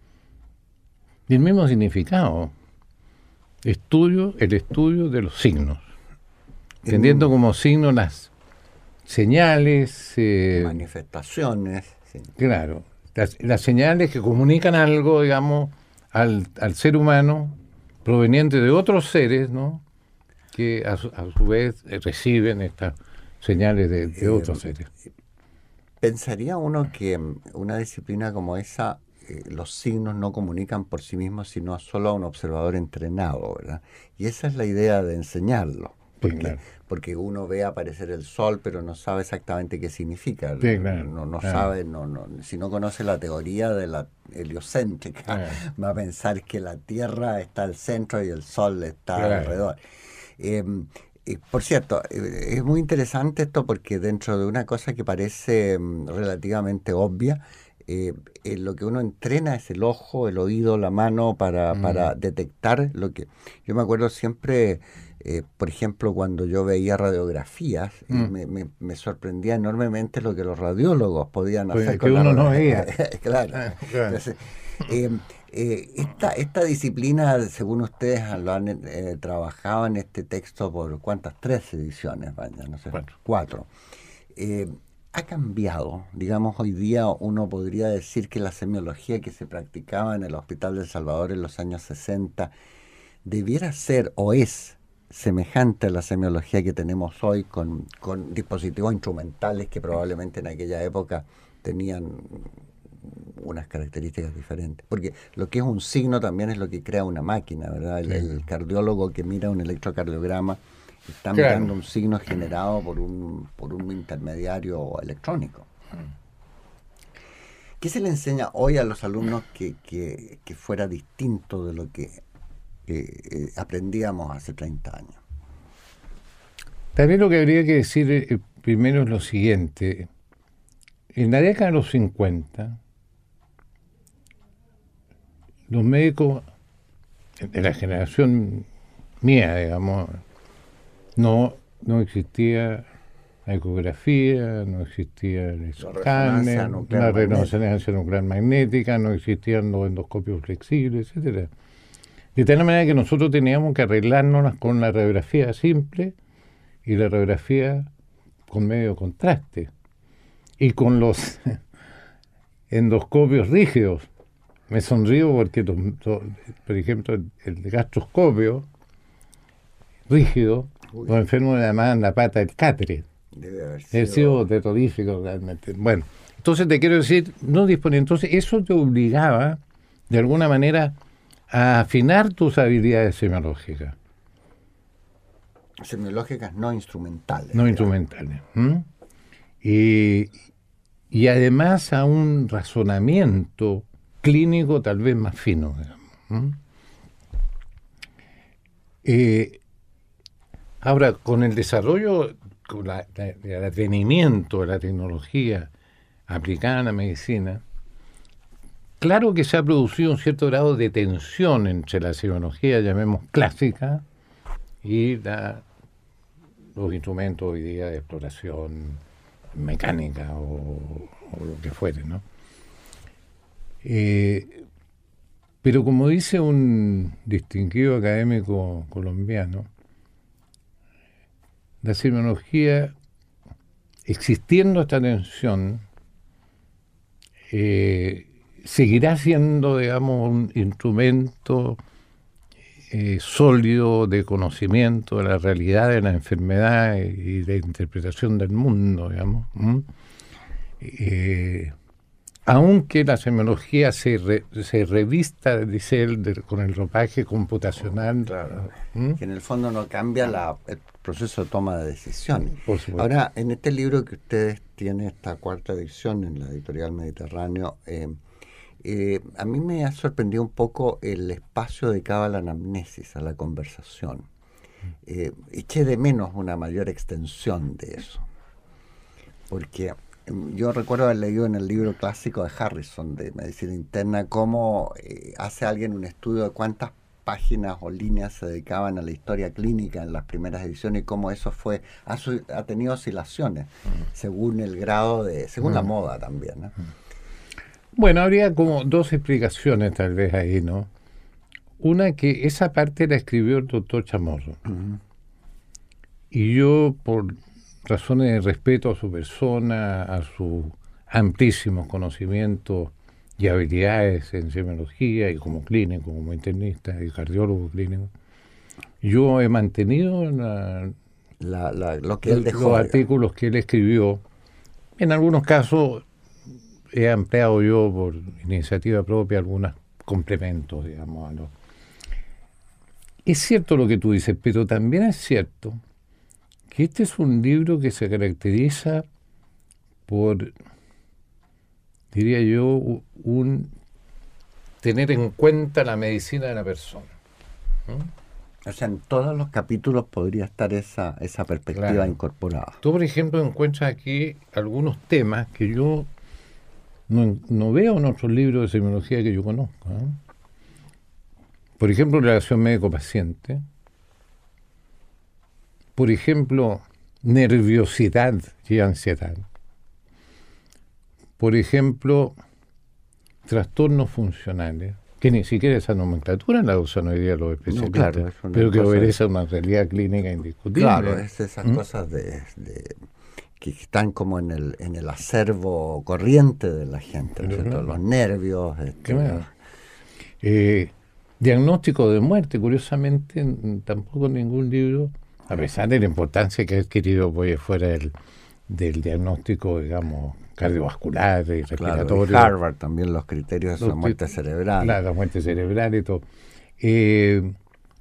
y el mismo significado. Estudio, el estudio de los signos. Entendiendo como signos las señales... Eh, manifestaciones. Sí. Claro, las, las señales que comunican algo, digamos, al, al ser humano, proveniente de otros seres, ¿no? Que a su, a su vez eh, reciben estas señales de, de eh, otros seres. Pensaría uno que una disciplina como esa, eh, los signos no comunican por sí mismos, sino solo a un observador entrenado, ¿verdad? Y esa es la idea de enseñarlo. Porque, sí, claro. porque uno ve aparecer el sol, pero no sabe exactamente qué significa. Sí, claro, no no claro. sabe, no, no, si no conoce la teoría de la heliocéntrica, claro. va a pensar que la Tierra está al centro y el sol está claro. alrededor. Eh, eh, por cierto, eh, es muy interesante esto porque dentro de una cosa que parece um, relativamente obvia, eh, eh, lo que uno entrena es el ojo, el oído, la mano para, mm. para detectar lo que... Yo me acuerdo siempre... Eh, por ejemplo, cuando yo veía radiografías, mm. me, me, me sorprendía enormemente lo que los radiólogos podían pues hacer con la uno no veía. claro. Ah, claro. Entonces, eh, eh, esta, esta disciplina, según ustedes lo han eh, trabajado en este texto por ¿cuántas? Tres ediciones, vaya, no sé, cuatro. cuatro. Eh, ha cambiado, digamos, hoy día uno podría decir que la semiología que se practicaba en el Hospital del Salvador en los años sesenta debiera ser o es semejante a la semiología que tenemos hoy con, con dispositivos instrumentales que probablemente en aquella época tenían unas características diferentes. Porque lo que es un signo también es lo que crea una máquina, ¿verdad? El, el cardiólogo que mira un electrocardiograma está claro. mirando un signo generado por un, por un intermediario electrónico. ¿Qué se le enseña hoy a los alumnos que, que, que fuera distinto de lo que que eh, aprendíamos hace treinta años? También lo que habría que decir eh, primero es lo siguiente. En la década de los cincuenta, los médicos de la generación mía, digamos, no, no existía la ecografía, no existía el escáner, la resonancia nuclear magnética, no existían los endoscopios flexibles, etcétera. De tal manera que nosotros teníamos que arreglárnoslas con la radiografía simple y la radiografía con medio contraste. Y con los endoscopios rígidos. Me sonrío porque, los, los, por ejemplo, el, el gastroscopio rígido, Uy. Los enfermos le llamaban la pata del catre. Debe haber sido... Es sido terrorífico realmente. Bueno, entonces te quiero decir, no disponía. Entonces eso te obligaba, de alguna manera, a afinar tus habilidades semiológicas. Semiológicas no instrumentales. No instrumentales. ¿Mm? Y, y además a un razonamiento clínico tal vez más fino, digamos. ¿Mm? Eh, ahora, con el desarrollo, con la, la, el advenimiento de la tecnología aplicada en la medicina, claro que se ha producido un cierto grado de tensión entre la semiología, llamemos clásica, y la, los instrumentos hoy día de exploración mecánica o, o lo que fuere, ¿no? Eh, pero como dice un distinguido académico colombiano, la semiología, existiendo esta tensión, eh, seguirá siendo, digamos, un instrumento eh, sólido de conocimiento de la realidad de la enfermedad y de interpretación del mundo, digamos. ¿Mm? Eh, aunque la semiología se, re, se revista, dice él, de, con el ropaje computacional. Claro, ¿Mm? Que en el fondo no cambia la, el proceso de toma de decisiones. Por supuesto. Ahora, en este libro que ustedes tienen, esta cuarta edición en la editorial Mediterráneo, eh, eh, a mí me ha sorprendido un poco el espacio dedicado a la anamnesis, a la conversación. Eh, eché de menos una mayor extensión de eso, porque yo recuerdo haber leído en el libro clásico de Harrison, de Medicina Interna, cómo eh, hace alguien un estudio de cuántas páginas o líneas se dedicaban a la historia clínica en las primeras ediciones y cómo eso fue ha, su, ha tenido oscilaciones mm. según el grado de, según mm. la moda también, ¿no? Bueno, habría como dos explicaciones tal vez ahí, ¿no? Una, que esa parte la escribió el doctor Chamorro. Mm. Y yo, por razones de respeto a su persona, a sus amplísimos conocimientos y habilidades en semiología y como clínico, como internista y cardiólogo clínico, yo he mantenido la, la, la, lo que él dejó, los artículos que él escribió. En algunos casos he ampliado yo por iniciativa propia algunos complementos, digamos. A lo... Es cierto lo que tú dices, pero también es cierto que este es un libro que se caracteriza por, diría yo, un tener en cuenta la medicina de la persona. ¿Mm? O sea, en todos los capítulos podría estar esa, esa perspectiva claro. incorporada. Tú, por ejemplo, encuentras aquí algunos temas que yo no, no veo en otros libros de semiología que yo conozco, ¿eh? Por ejemplo, relación médico-paciente. Por ejemplo, nerviosidad y ansiedad. Por ejemplo, trastornos funcionales, que ni siquiera esa nomenclatura la usan hoy día los especialistas, no, claro, pero que obedece a una realidad clínica indiscutible. Claro, es esas ¿Mm? cosas de, de que están como en el en el acervo corriente de la gente, ¿no? Claro. Los nervios. Este, claro. eh, diagnóstico de muerte, curiosamente, tampoco en ningún libro, a pesar de la importancia que ha adquirido pues, fuera del, del diagnóstico, digamos, cardiovascular y respiratorio. Claro, Harvard también los criterios de la muerte cerebral. Claro, la muerte cerebral y todo. Eh,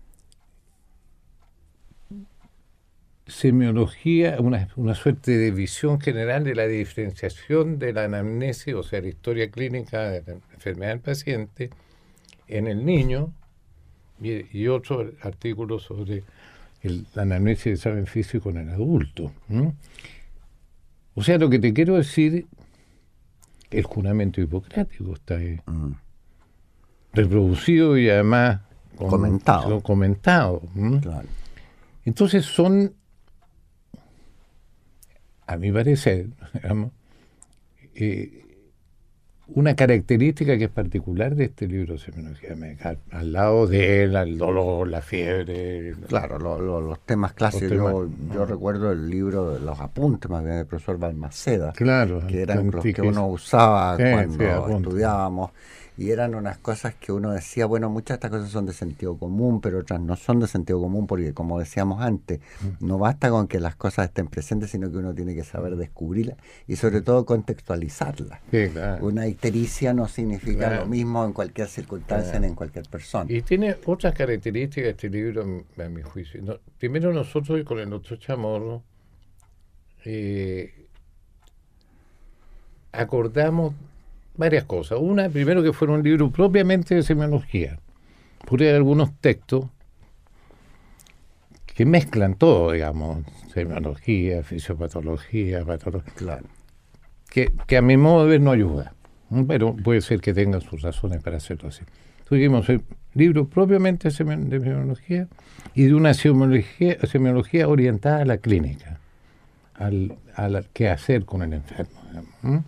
semiología, una, una suerte de visión general de la diferenciación de la anamnesis, o sea, la historia clínica de la enfermedad del paciente en el niño, y, y otro artículo sobre el, la anamnesis de examen físico en el adulto. ¿Mm? O sea, lo que te quiero decir, el juramento hipocrático está ahí. Mm. reproducido y además con, comentado. comentado. Claro. Entonces son, a mi parecer, digamos, eh, una característica que es particular de este libro de semiología médica, al lado de él, el dolor, la fiebre. Claro, lo, lo, los temas clásicos. Los temas, yo, no. yo recuerdo el libro de los apuntes, más bien del profesor Balmaceda, Claro, que eran los que que uno usaba sí, cuando sí, estudiábamos. Y eran unas cosas que uno decía, bueno, muchas de estas cosas son de sentido común, pero otras no son de sentido común porque, como decíamos antes, no basta con que las cosas estén presentes, sino que uno tiene que saber descubrirlas y sobre todo contextualizarlas. Sí, claro. Una ictericia no significa Claro. lo mismo en cualquier circunstancia Claro. ni en cualquier persona. Y tiene otras características este libro, a mi juicio. No, primero nosotros con el doctor Chamorro eh, acordamos varias cosas. Una, primero que fuera un libro propiamente de semiología, porque hay algunos textos que mezclan todo, digamos, semiología, fisiopatología, patología, Claro. que, que a mi modo de ver no ayuda, pero puede ser que tengan sus razones para hacerlo así. Tuvimos el libro propiamente de semiología y de una semiología, semiología orientada a la clínica, al, al qué hacer con el enfermo, digamos.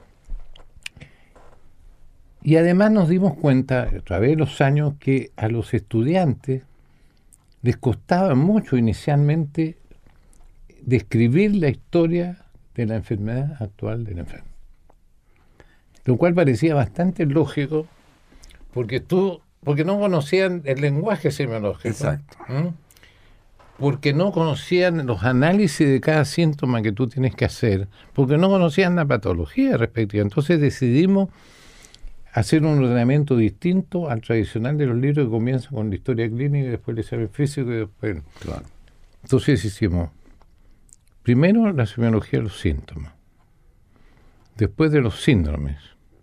Y además nos dimos cuenta, a través de los años, que a los estudiantes les costaba mucho inicialmente describir la historia de la enfermedad actual del enfermo. Lo cual parecía bastante lógico, porque tú, porque no conocían el lenguaje semiológico. Exacto. ¿Mm? Porque no conocían los análisis de cada síntoma que tú tienes que hacer, porque no conocían la patología respectiva. Entonces decidimos hacer un ordenamiento distinto al tradicional de los libros que comienza con la historia clínica y después el examen físico y después... Claro. Entonces hicimos primero la semiología de los síntomas, después de los síndromes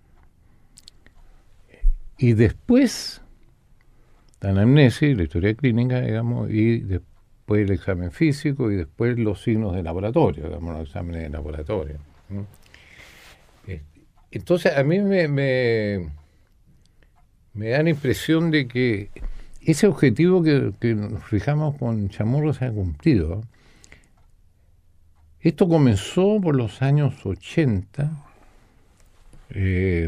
y después la anamnesis, la historia clínica, digamos, y después el examen físico y después los signos de laboratorio, digamos, los exámenes de laboratorio. ¿Mm? Entonces, a mí me, me, me da la impresión de que ese objetivo que, que nos fijamos con Chamorro se ha cumplido. Esto comenzó por los años ochenta, eh,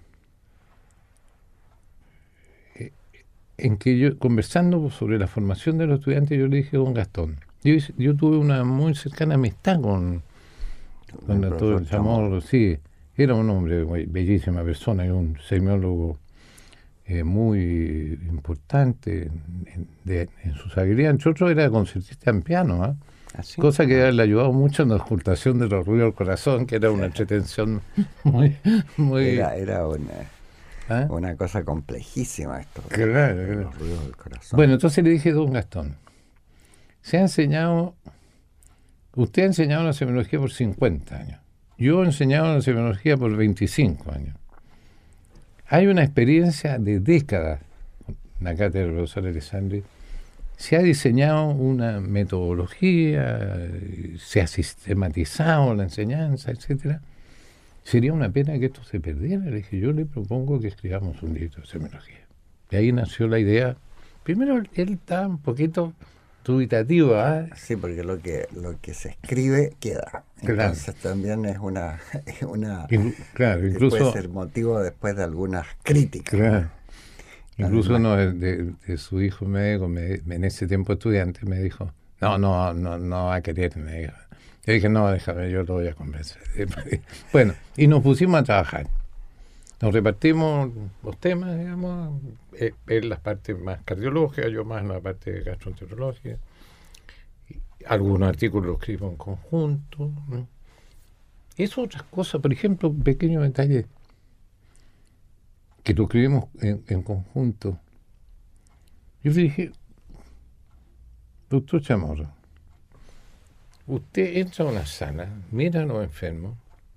en que yo, conversando sobre la formación de los estudiantes, yo le dije a don Gastón, yo, yo tuve una muy cercana amistad con, con el doctor Chamorro, sí. Era un hombre, bellísima persona, y un semiólogo eh, muy importante en, de, en sus habilidades. Entre otros, era concertista en piano, ¿eh? Así. Cosa que le ayudado mucho en la ocultación de los ruidos del corazón, que era una entretención muy... muy Era, era una, ¿eh? una cosa complejísima esto. Claro, claro. Los ruidos del corazón. Bueno, entonces le dije a don Gastón, se ha enseñado, usted ha enseñado la semiología por cincuenta años. Yo he enseñado la semiología por veinticinco años. Hay una experiencia de décadas, en la cátedra del profesor Alessandri, se ha diseñado una metodología, se ha sistematizado la enseñanza, etcétera. Sería una pena que esto se perdiera. Le dije, yo le propongo que escribamos un libro de semiología. Y ahí nació la idea. Primero, él estaba un poquito dubitativo, ¿eh? Sí, porque lo que lo que se escribe queda. Entonces Claro. también es una, es una In- claro, incluso... puede ser motivo después de algunas críticas. Claro. Incluso Además. uno de, de- de su hijo médico, me, en ese tiempo estudiante, me dijo, no, no, no, no va a querer, me dijo. Yo dije, no, déjame, yo lo voy a convencer. Bueno, y nos pusimos a trabajar. Nos repartimos los temas, digamos, él, él las partes más cardiológicas, yo más la parte de gastroenterología. Y algunos artículos los escribo en conjunto, ¿no? Es otras cosas, por ejemplo, un pequeño detalle que lo escribimos en, en conjunto. Yo le dije, doctor Chamorro, usted entra a una sala, mira a los enfermos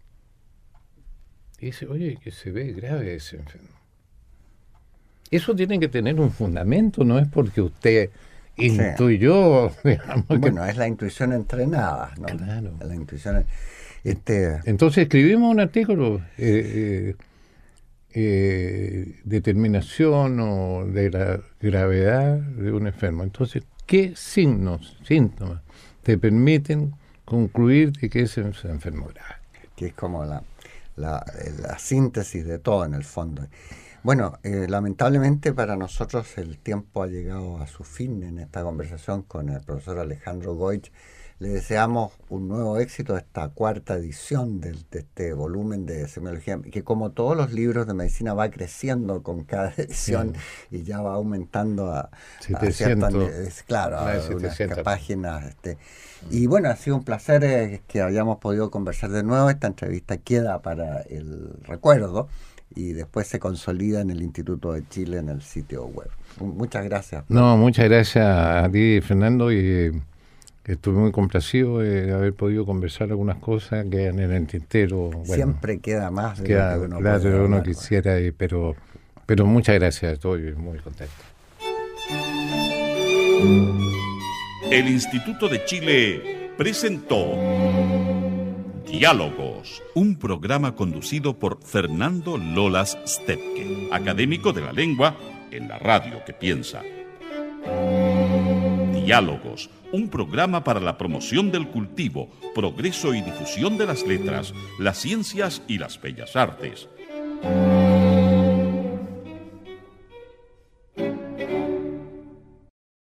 y dice, oye, que se ve grave ese enfermo. Eso tiene que tener un fundamento, no es porque usted intuyó, digamos, que- Bueno, es la intuición entrenada, ¿no? Claro. La intuición. Este, Entonces escribimos un artículo eh, eh, eh, determinación o de la gravedad de un enfermo. Entonces, ¿qué signos, síntomas te permiten concluir de que ese es enfermo grave? Que es como la, la, la síntesis de todo en el fondo. Bueno, eh, lamentablemente para nosotros el tiempo ha llegado a su fin en esta conversación con el profesor Alejandro Goich. Le deseamos un nuevo éxito a esta cuarta edición de, de este volumen de semiología, que como todos los libros de medicina va creciendo con cada edición, sí, y ya va aumentando a, setecientos, a ciertas, claro, a unas páginas. Este. Y Mm. bueno, ha sido un placer eh, que hayamos podido conversar de nuevo. Esta entrevista queda para el recuerdo y después se consolida en el Instituto de Chile en el sitio web. Muchas gracias. No, muchas gracias a ti, Fernando, y estuve muy complacido de haber podido conversar algunas cosas que en el tintero. Bueno, siempre queda más de queda, lo que uno, claro, puede uno hablar, quisiera, y, pero, pero muchas gracias, estoy muy contento. El Instituto de Chile presentó Diálogos, un programa conducido por Fernando Lolas Stepke, académico de la lengua en la radio que piensa. Diálogos, un programa para la promoción del cultivo, progreso y difusión de las letras, las ciencias y las bellas artes.